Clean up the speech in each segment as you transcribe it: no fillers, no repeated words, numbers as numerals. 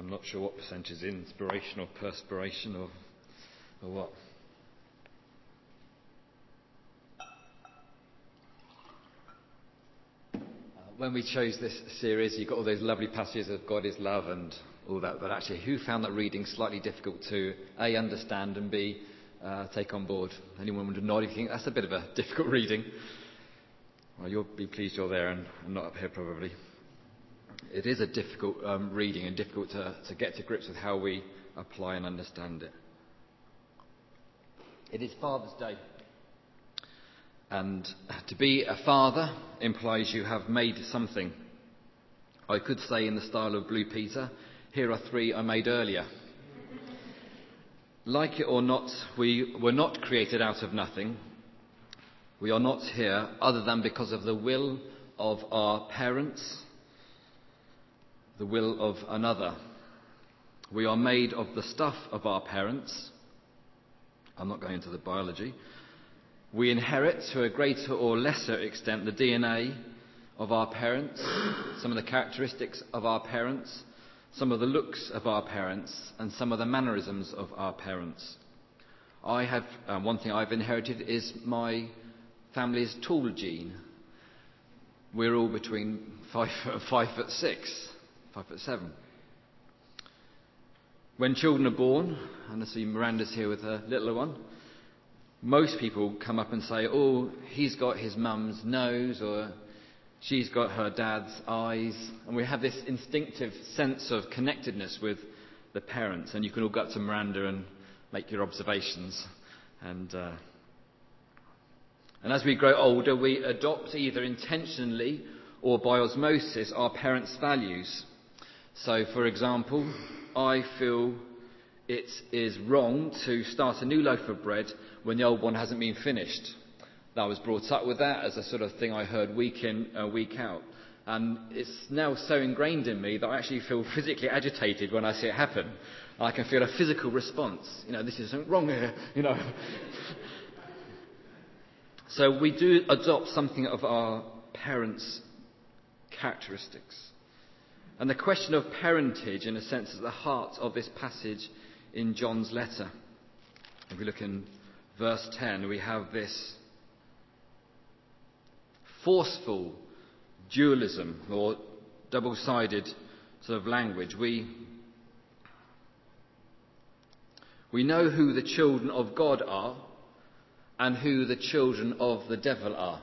I'm not sure what percentage is inspiration or perspiration or what. When we chose this series, you got all those lovely passages of God is love and all that, but actually who found that reading slightly difficult to A, understand, and B, take on board? Anyone would nod if you think that's a bit of a difficult reading? Well, you'll be pleased you're there and not up here probably. It is a difficult reading and difficult to get to grips with how we apply and understand it. It is Father's Day. And to be a father implies you have made something. I could say in the style of Blue Peter, here are 3 I made earlier. Like it or not, we were not created out of nothing. We are not here other than because of the will of our parents, the will of another. We are made of the stuff of our parents. I'm not going into the biology. We inherit to a greater or lesser extent the DNA of our parents, some of the characteristics of our parents, some of the looks of our parents, and some of the mannerisms of our parents. I have one thing I've inherited is my family's tall gene. We're all between 5'6", 5'7". When children are born, and I see Miranda's here with her little one, most people come up and say, oh, he's got his mum's nose, or she's got her dad's eyes. And we have this instinctive sense of connectedness with the parents. And you can all go up to Miranda and make your observations. And as we grow older, we adopt either intentionally or by osmosis our parents' values. So, for example, I feel it is wrong to start a new loaf of bread when the old one hasn't been finished. I was brought up with that as a sort of thing I heard week in, week out. And it's now so ingrained in me that I actually feel physically agitated when I see it happen. I can feel a physical response. This isn't wrong here, So we do adopt something of our parents' characteristics. And the question of parentage, in a sense, is at the heart of this passage in John's letter. If we look in verse 10, we have this forceful dualism or double-sided sort of language. We know who the children of God are and who the children of the devil are.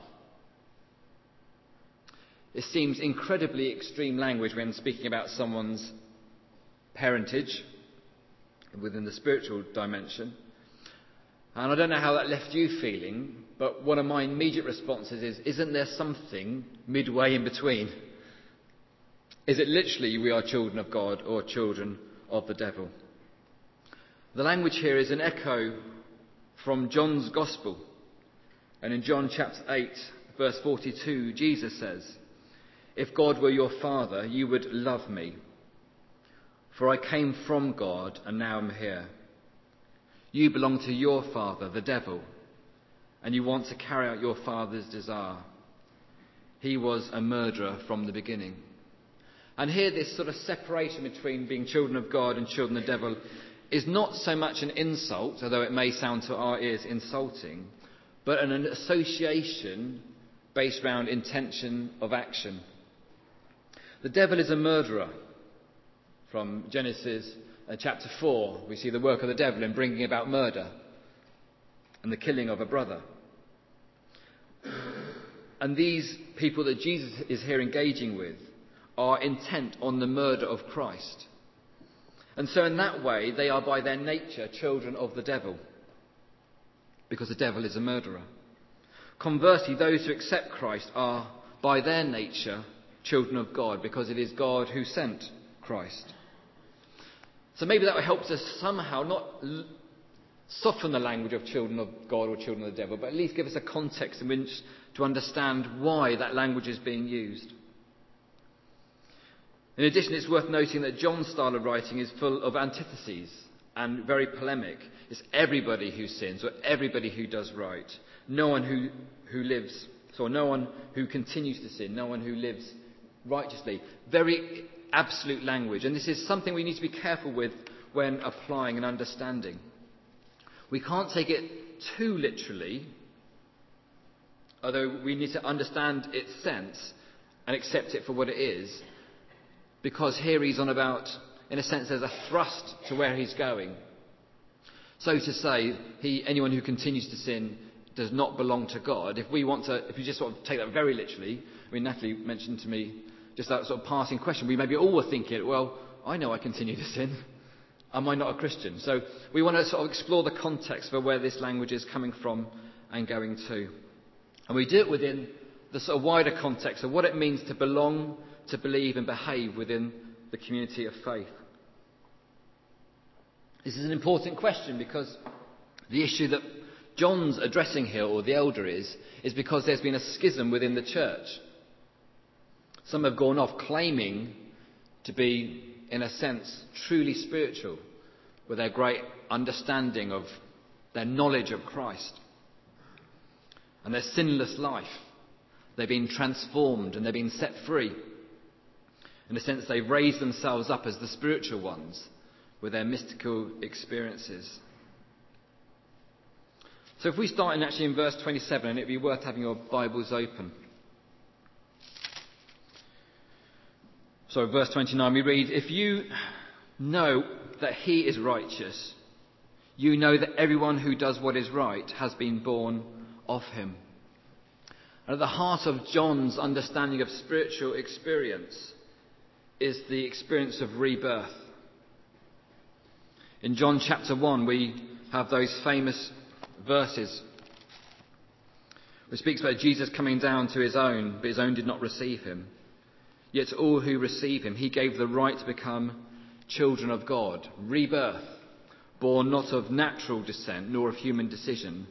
It seems incredibly extreme language when speaking about someone's parentage within the spiritual dimension. And I don't know how that left you feeling, but one of my immediate responses is, isn't there something midway in between? Is it literally we are children of God or children of the devil? The language here is an echo from John's Gospel. And in John chapter 8, verse 42, Jesus says, if God were your father, you would love me. For I came from God and now am here. You belong to your father, the devil, and you want to carry out your father's desire. He was a murderer from the beginning. And here this sort of separation between being children of God and children of the devil is not so much an insult, although it may sound to our ears insulting, but an association based around intention of action. The devil is a murderer. From Genesis chapter 4, we see the work of the devil in bringing about murder and the killing of a brother. And these people that Jesus is here engaging with are intent on the murder of Christ. And so in that way, they are by their nature children of the devil, because the devil is a murderer. Conversely, those who accept Christ are by their nature children of God, because it is God who sent Christ. So maybe that helps us somehow not soften the language of children of God or children of the devil, but at least give us a context in which to understand why that language is being used. In addition, it's worth noting that John's style of writing is full of antitheses and very polemic. It's everybody who sins or everybody who does right. No one who lives, so no one who continues to sin, no one who lives righteously. Very absolute language, and this is something we need to be careful with when applying and understanding. We can't take it too literally, although we need to understand its sense and accept it for what it is, because here he's on about, in a sense, there's a thrust to where he's going. So to say, anyone who continues to sin does not belong to God. If we just sort of take that very literally, I mean, Natalie mentioned to me just that sort of passing question. We maybe all were thinking, well, I know I continue to sin. Am I not a Christian? So we want to sort of explore the context for where this language is coming from and going to. And we do it within the sort of wider context of what it means to belong, to believe and behave within the community of faith. This is an important question because the issue that John's addressing here, or the elder is because there's been a schism within the church. Some have gone off claiming to be, in a sense, truly spiritual, with their great understanding of their knowledge of Christ and their sinless life. They've been transformed and they've been set free. In a sense, they've raised themselves up as the spiritual ones with their mystical experiences. So if we start in verse 27, and it'd be worth having your Bibles open. So verse 29 we read, "If you know that he is righteous, you know that everyone who does what is right has been born of him." And at the heart of John's understanding of spiritual experience is the experience of rebirth. In John chapter 1 we have those famous verses which speaks about Jesus coming down to his own, but his own did not receive him. Yet to all who receive him, he gave the right to become children of God. Rebirth, born not of natural descent, nor of human decision,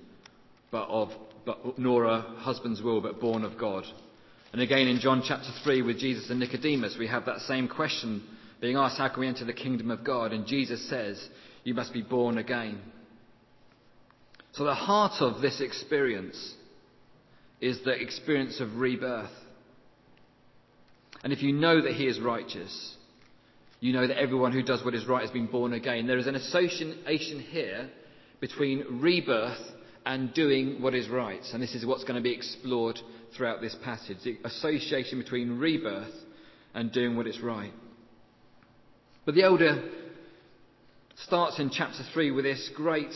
nor a husband's will, but born of God. And again in John chapter 3 with Jesus and Nicodemus, we have that same question being asked, how can we enter the kingdom of God? And Jesus says, you must be born again. So the heart of this experience is the experience of rebirth. And if you know that he is righteous, you know that everyone who does what is right has been born again. There is an association here between rebirth and doing what is right. And this is what's going to be explored throughout this passage. The association between rebirth and doing what is right. But the elder starts in chapter 3 with this great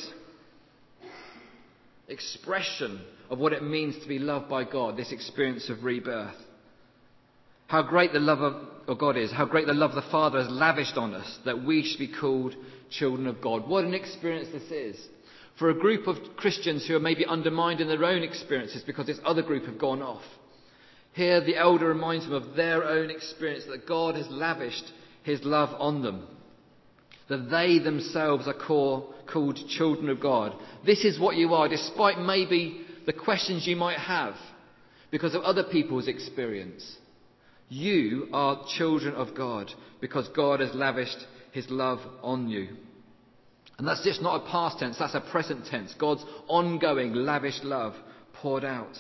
expression of what it means to be loved by God, this experience of rebirth. How great the love of God is, how great the love the Father has lavished on us, that we should be called children of God. What an experience this is. For a group of Christians who are maybe undermined in their own experiences because this other group have gone off. Here the elder reminds them of their own experience, that God has lavished his love on them. That they themselves are called children of God. This is what you are, despite maybe the questions you might have because of other people's experience. You are children of God because God has lavished his love on you. And that's just not a past tense, that's a present tense. God's ongoing, lavish love poured out.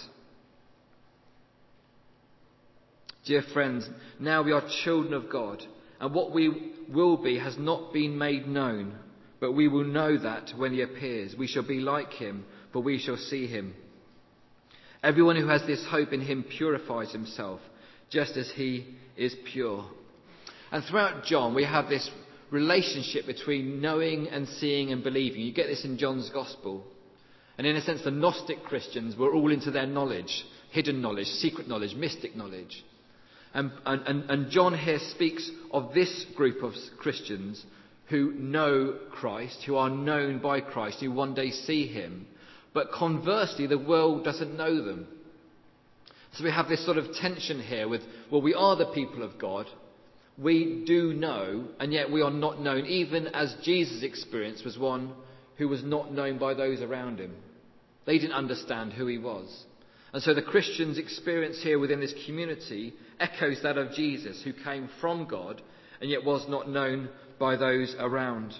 Dear friends, now we are children of God, and what we will be has not been made known, but we will know that when he appears. We shall be like him, for we shall see him. Everyone who has this hope in him purifies himself, just as he is pure. And throughout John, we have this relationship between knowing and seeing and believing. You get this in John's Gospel. And in a sense, the Gnostic Christians were all into their knowledge, hidden knowledge, secret knowledge, mystic knowledge. And John here speaks of this group of Christians who know Christ, who are known by Christ, who one day see him. But conversely, the world doesn't know them. So we have this sort of tension here with, well, we are the people of God. We do know, and yet we are not known, even as Jesus' experience was one who was not known by those around him. They didn't understand who he was. And so the Christian's experience here within this community echoes that of Jesus, who came from God and yet was not known by those around.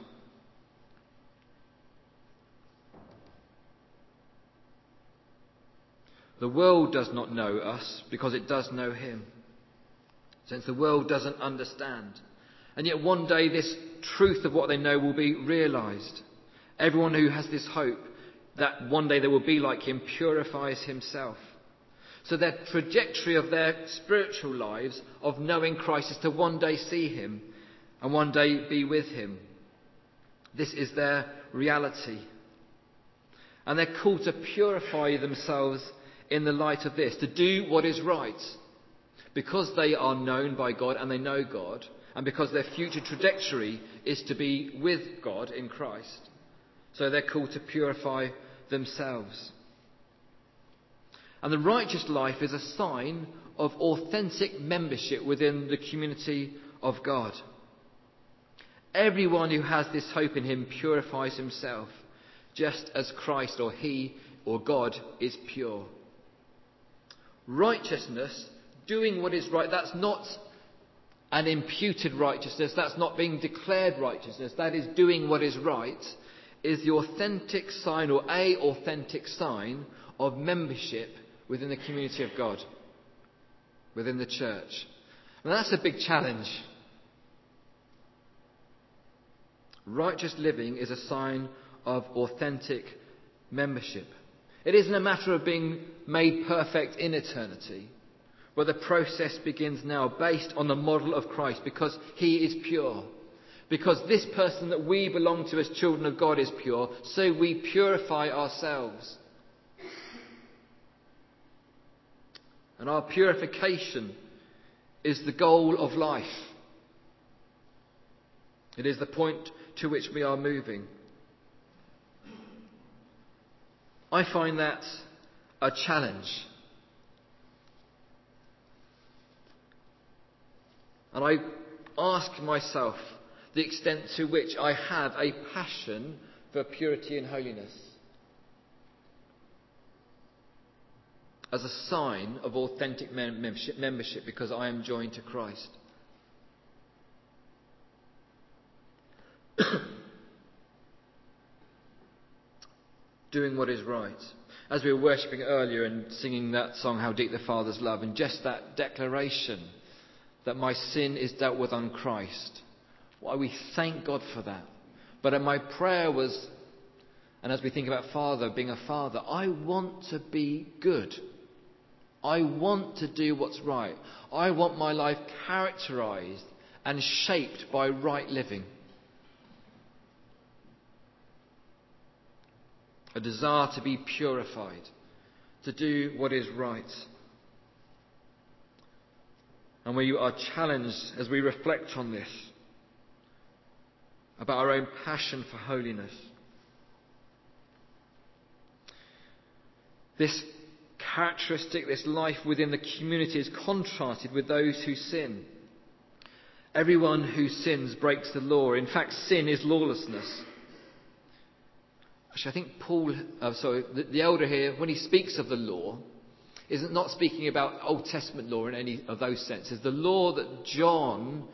The world does not know us because it does know him. since the world doesn't understand. And yet one day this truth of what they know will be realised. Everyone who has this hope that one day they will be like him purifies himself. So their trajectory of their spiritual lives of knowing Christ is to one day see him and one day be with him. This is their reality. And they're called to purify themselves in the light of this, to do what is right. Because they are known by God and they know God, and because their future trajectory is to be with God in Christ. So they're called to purify themselves. And the righteous life is a sign of authentic membership within the community of God. Everyone who has this hope in him purifies himself, just as Christ or he or God is pure. Righteousness, doing what is right, that's not an imputed righteousness, that's not being declared righteousness, that is doing what is right, is the authentic sign or a authentic sign of membership within the community of God, within the church. And that's a big challenge. Righteous living is a sign of authentic membership. It isn't a matter of being made perfect in eternity, but the process begins now based on the model of Christ because he is pure. Because this person that we belong to as children of God is pure, so we purify ourselves. And our purification is the goal of life. It is the point to which we are moving. I find that a challenge. And I ask myself the extent to which I have a passion for purity and holiness as a sign of authentic membership because I am joined to Christ. Doing what is right. As we were worshipping earlier and singing that song, How Deep the Father's Love, and just that declaration that my sin is dealt with on Christ. Why, we thank God for that. But my prayer was, and as we think about Father, being a father, I want to be good. I want to do what's right. I want my life characterised and shaped by right living. A desire to be purified, to do what is right. And we are challenged as we reflect on this, about our own passion for holiness. This characteristic, this life within the community is contrasted with those who sin. Everyone who sins breaks the law. In fact, sin is lawlessness. Actually, I think Paul, the elder here, when he speaks of the law, isn't not speaking about Old Testament law in any of those senses. The law that John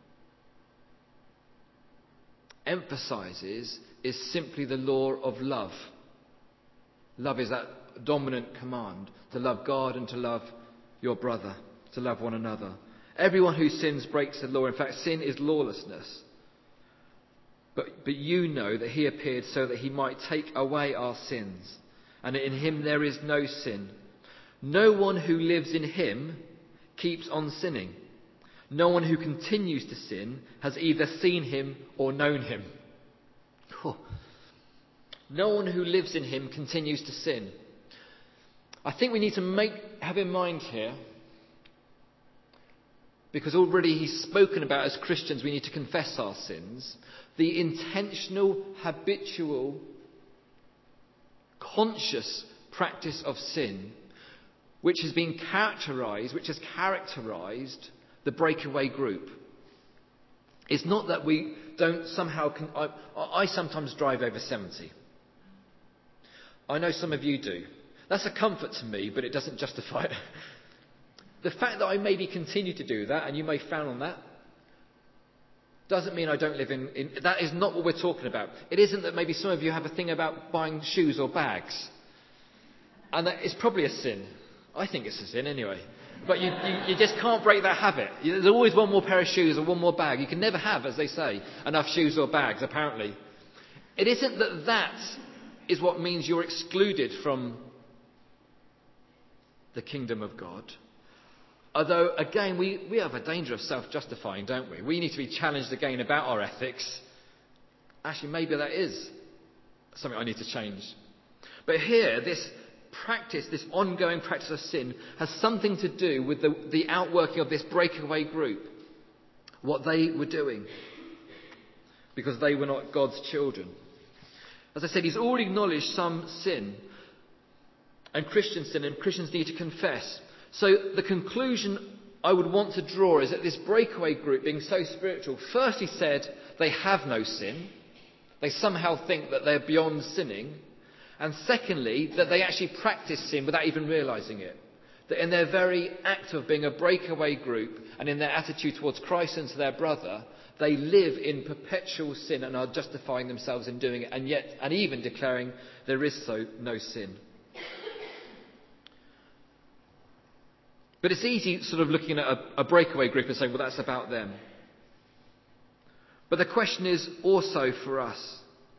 emphasises is simply the law of love. Love is that dominant command, to love God and to love your brother, to love one another. Everyone who sins breaks the law. In fact, sin is lawlessness. But you know that he appeared so that he might take away our sins, and in him there is no sin. No one who lives in him keeps on sinning. No one who continues to sin has either seen him or known him. No one who lives in him continues to sin. I think we need to have in mind here, because already he's spoken about as Christians we need to confess our sins, the intentional, habitual, conscious practice of sin which has characterised the breakaway group. It's not that we don't somehow... I sometimes drive over 70. I know some of you do. That's a comfort to me, but it doesn't justify it. The fact that I maybe continue to do that, and you may frown on that, doesn't mean I don't live in... That is not what we're talking about. It isn't that maybe some of you have a thing about buying shoes or bags. And that is probably a sin. I think it's a sin anyway. But you just can't break that habit. There's always one more pair of shoes or one more bag. You can never have, as they say, enough shoes or bags, apparently. It isn't that is what means you're excluded from the kingdom of God. Although, again, we have a danger of self-justifying, don't we? We need to be challenged again about our ethics. Actually, maybe that is something I need to change. But here, this practice, this ongoing practice of sin, has something to do with the outworking of this breakaway group. What they were doing. Because they were not God's children. As I said, he's already acknowledged some sin. And Christian sin, and Christians need to confess. So the conclusion I would want to draw is that this breakaway group, being so spiritual, first he said they have no sin. They somehow think that they're beyond sinning. And secondly, that they actually practice sin without even realising it. That in their very act of being a breakaway group and in their attitude towards Christ and to their brother, they live in perpetual sin and are justifying themselves in doing it, and even declaring there is no sin. But it's easy sort of looking at a breakaway group and saying, well, that's about them. But the question is also for us.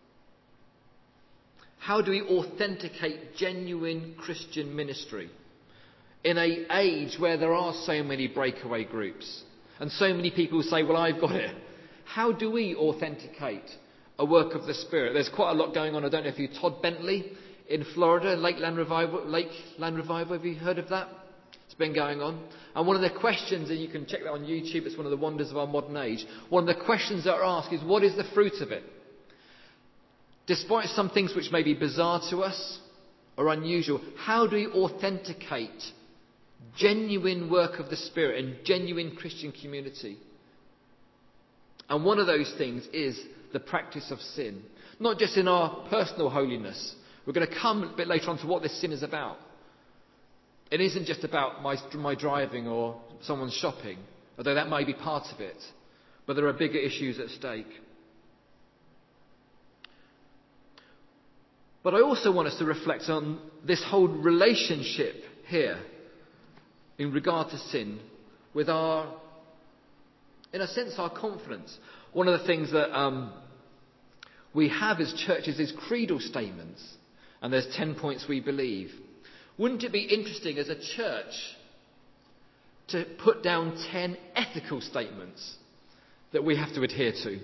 How do we authenticate genuine Christian ministry in an age where there are so many breakaway groups and so many people say, well, I've got it? How do we authenticate a work of the Spirit? There's quite a lot going on. I don't know if you Todd Bentley in Florida, Lakeland Revival. Have you heard of that? It's been going on. And one of the questions, and you can check that on YouTube, it's one of the wonders of our modern age. One of the questions that are asked is, what is the fruit of it? Despite some things which may be bizarre to us or unusual, how do we authenticate genuine work of the Spirit and genuine Christian community? And one of those things is the practice of sin. Not just in our personal holiness. We're going to come a bit later on to what this sin is about. It isn't just about my driving or someone's shopping, although that may be part of it. But there are bigger issues at stake. But I also want us to reflect on this whole relationship here in regard to sin with our, in a sense, our confidence. One of the things that we have as churches is creedal statements. And there's 10 points we believe. Wouldn't it be interesting as a church to put down 10 ethical statements that we have to adhere to?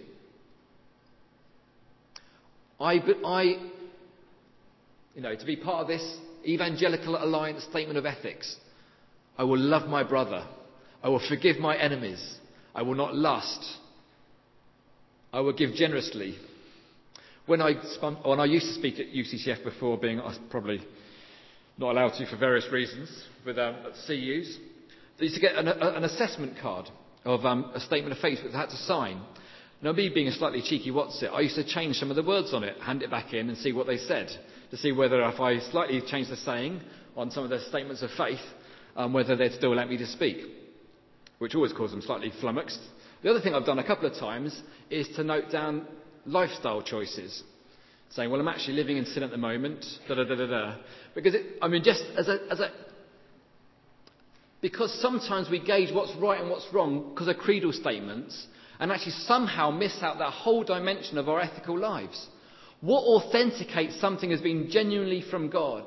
To be part of this Evangelical Alliance statement of ethics, I will love my brother. I will forgive my enemies. I will not lust. I will give generously. When I used to speak at UCCF before, being probably not allowed to for various reasons, with CUs, they used to get an assessment card of a statement of faith that they had to sign. Now, me being a slightly cheeky what's-it, I used to change some of the words on it, hand it back in and see what they said, to see whether if I slightly changed the saying on some of the statements of faith, whether they'd still let me to speak, which always caused them slightly flummoxed. The other thing I've done a couple of times is to note down lifestyle choices, saying, well, I'm actually living in sin at the moment, because because sometimes we gauge what's right and what's wrong because of creedal statements, and actually somehow miss out that whole dimension of our ethical lives. What authenticates something as being genuinely from God?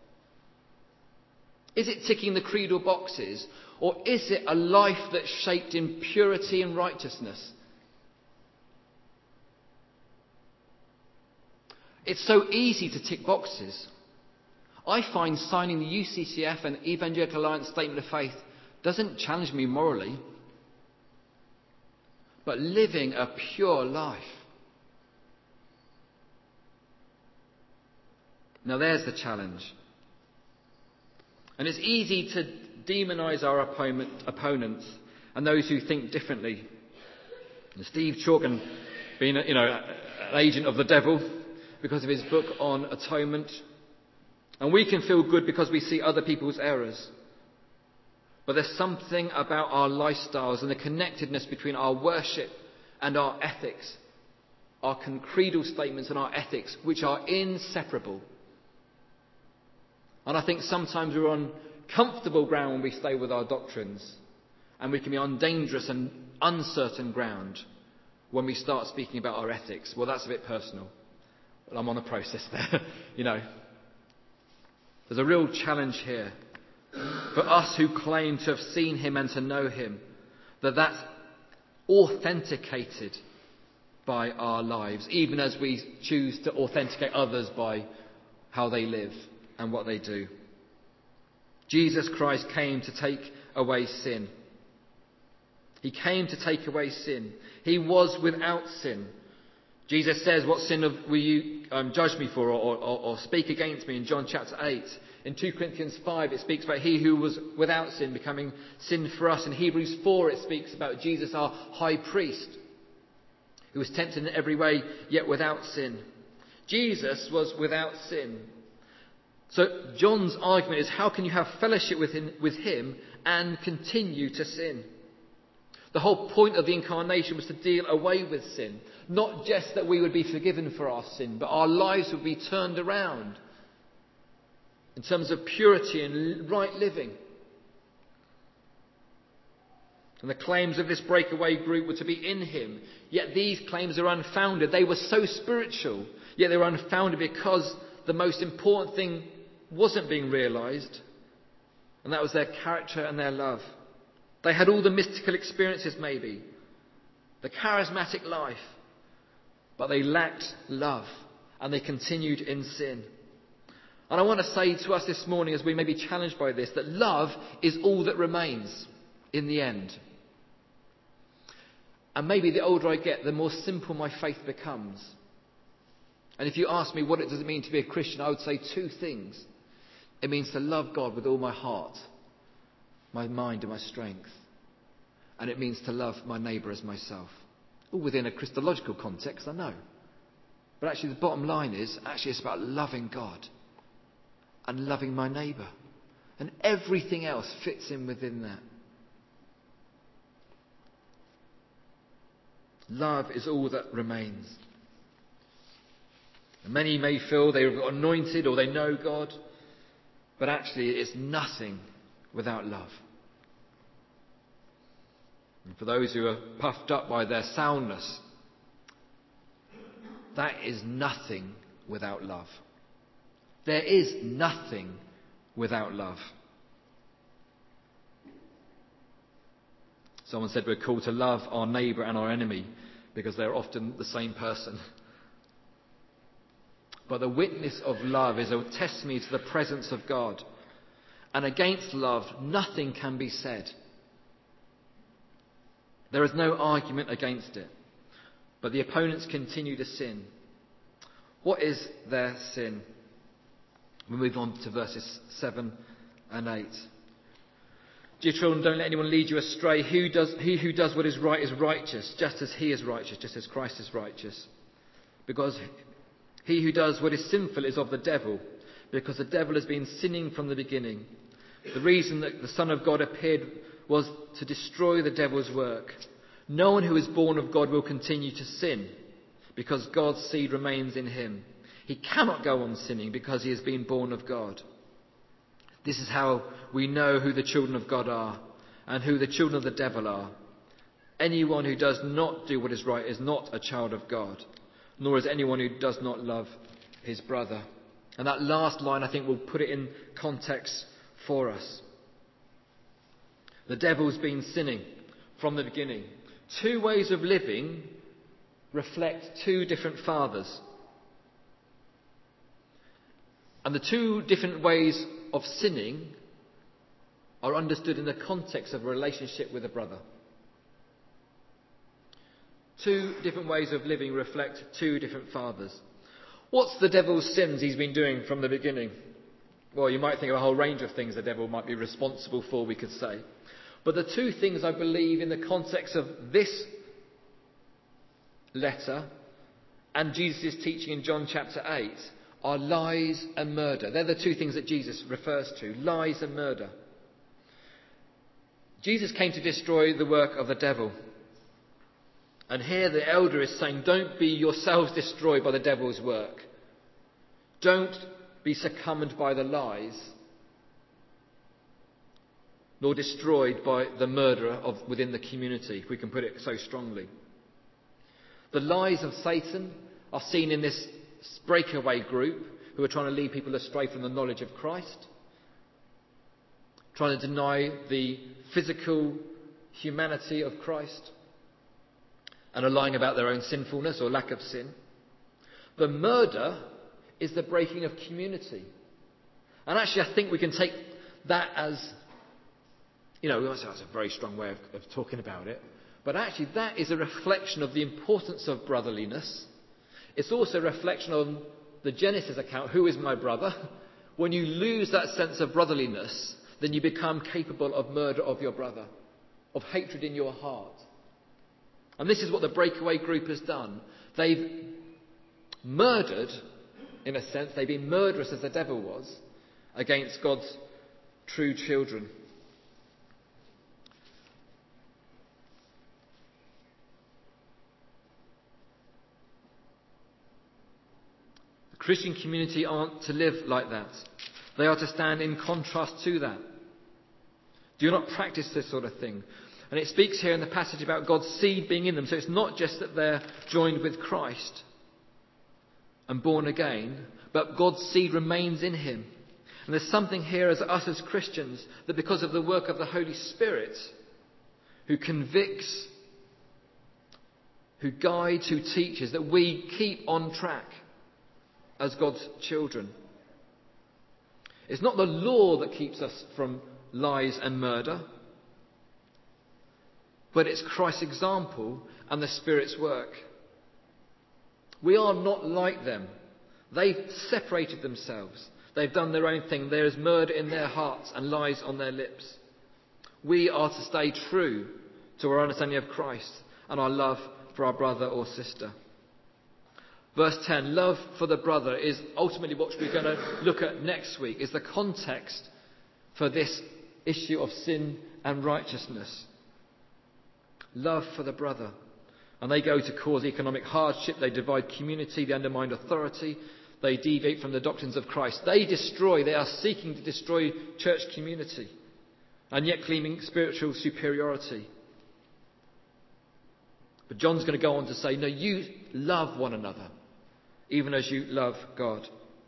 Is it ticking the creedal boxes, or is it a life that's shaped in purity and righteousness? It's so easy to tick boxes. I find signing the UCCF and Evangelical Alliance Statement of Faith doesn't challenge me morally, but living a pure life. Now there's the challenge. And it's easy to demonise our opponents and those who think differently. And Steve Chalkin, being an agent of the devil because of his book on atonement. And we can feel good because we see other people's errors. But there's something about our lifestyles and the connectedness between our worship and our ethics, our creedal statements and our ethics, which are inseparable. And I think sometimes we're on comfortable ground when we stay with our doctrines, and we can be on dangerous and uncertain ground when we start speaking about our ethics. Well, that's a bit personal, but I'm on a process there. There's a real challenge here for us who claim to have seen him and to know him, that's authenticated by our lives, even as we choose to authenticate others by how they live and what they do. Jesus Christ came to take away sin. He came to take away sin. He was without sin. Jesus says, what sin will you judge me for or speak against me in John chapter 8. In 2 Corinthians 5 it speaks about he who was without sin becoming sin for us. In Hebrews 4 it speaks about Jesus our high priest who was tempted in every way yet without sin. Jesus was without sin. So John's argument is, how can you have fellowship with him and continue to sin? The whole point of the incarnation was to deal away with sin. Not just that we would be forgiven for our sin, but our lives would be turned around in terms of purity and right living. And the claims of this breakaway group were to be in him. Yet these claims are unfounded. They were so spiritual, yet they were unfounded because the most important thing wasn't being realised, and that was their character and their love. They had all the mystical experiences maybe, the charismatic life, but they lacked love, and they continued in sin. And I want to say to us this morning, as we may be challenged by this, that love is all that remains in the end. And maybe the older I get, the more simple my faith becomes. And if you ask me what does it mean to be a Christian, I would say two things. It means to love God with all my heart, my mind and my strength. And it means to love my neighbour as myself. All within a Christological context, I know. But actually the bottom line is, it's about loving God and loving my neighbour. And everything else fits in within that. Love is all that remains. And many may feel they're anointed or they know God, but actually it's nothing without love. And for those who are puffed up by their soundness, that is nothing without love. There is nothing without love. Someone said we're called to love our neighbour and our enemy because they're often the same person. But the witness of love is a testimony to the presence of God. And against love, nothing can be said. There is no argument against it. But the opponents continue to sin. What is their sin? We move on to verses 7 and 8. Dear children, don't let anyone lead you astray. He who does what is right is righteous, just as he is righteous, just as Christ is righteous. Because he who does what is sinful is of the devil, because the devil has been sinning from the beginning. The reason that the Son of God appeared was to destroy the devil's work. No one who is born of God will continue to sin, because God's seed remains in him. He cannot go on sinning because he has been born of God. This is how we know who the children of God are and who the children of the devil are. Anyone who does not do what is right is not a child of God, nor is anyone who does not love his brother. And that last line, I think, will put it in context for us. The devil's been sinning from the beginning. Two ways of living reflect two different fathers. And the two different ways of sinning are understood in the context of a relationship with a brother. Two different ways of living reflect two different fathers. What's the devil's sins he's been doing from the beginning? Well, you might think of a whole range of things the devil might be responsible for, we could say. But the two things I believe in the context of this letter and Jesus' teaching in John chapter 8 are lies and murder. They're the two things that Jesus refers to, lies and murder. Jesus came to destroy the work of the devil. And here the elder is saying, don't be yourselves destroyed by the devil's work. Don't be succumbed by the lies. nor destroyed by the murderer within the community, if we can put it so strongly. The lies of Satan are seen in this breakaway group who are trying to lead people astray from the knowledge of Christ, trying to deny the physical humanity of Christ, and are lying about their own sinfulness or lack of sin. The murder is the breaking of community. And actually, I think we can take that as, we might say that's a very strong way of talking about it, but actually that is a reflection of the importance of brotherliness. It's also a reflection on the Genesis account, who is my brother? When you lose that sense of brotherliness, then you become capable of murder of your brother, of hatred in your heart. And this is what the breakaway group has done. They've murdered, in a sense, they've been murderous as the devil was, against God's true children. The Christian community aren't to live like that. They are to stand in contrast to that. Do not practice this sort of thing. And it speaks here in the passage about God's seed being in them. So it's not just that they're joined with Christ and born again, but God's seed remains in him. And there's something here as us as Christians, that because of the work of the Holy Spirit, who convicts, who guides, who teaches, that we keep on track as God's children. It's not the law that keeps us from lies and murder, but it's Christ's example and the Spirit's work. We are not like them. They've separated themselves. They've done their own thing. There is murder in their hearts and lies on their lips. We are to stay true to our understanding of Christ and our love for our brother or sister. Verse 10, love for the brother is ultimately what we're going to look at next week, is the context for this issue of sin and righteousness. Love for the brother. And they go to cause economic hardship, they divide community, they undermine authority, they deviate from the doctrines of Christ. They are seeking to destroy church community, and yet claiming spiritual superiority. But John's going to go on to say, no, you love one another, even as you love God.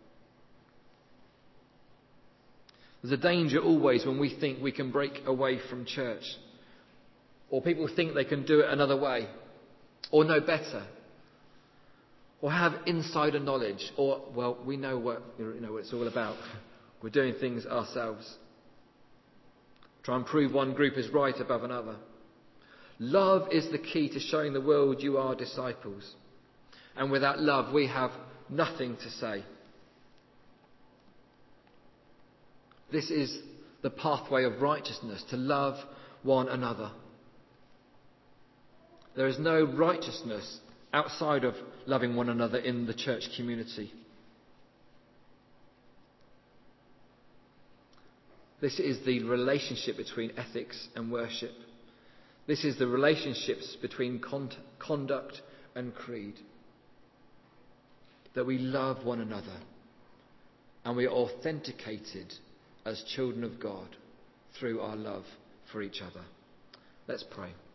There's a danger always when we think we can break away from church, or people think they can do it another way, or know better, or have insider knowledge, or, well, we know what it's all about. We're doing things ourselves. Try and prove one group is right above another. Love is the key to showing the world you are disciples. And without love, we have nothing to say. This is the pathway of righteousness, to love one another. There is no righteousness outside of loving one another in the church community. This is the relationship between ethics and worship. This is the relationships between conduct and creed. That we love one another and we are authenticated as children of God through our love for each other. Let's pray.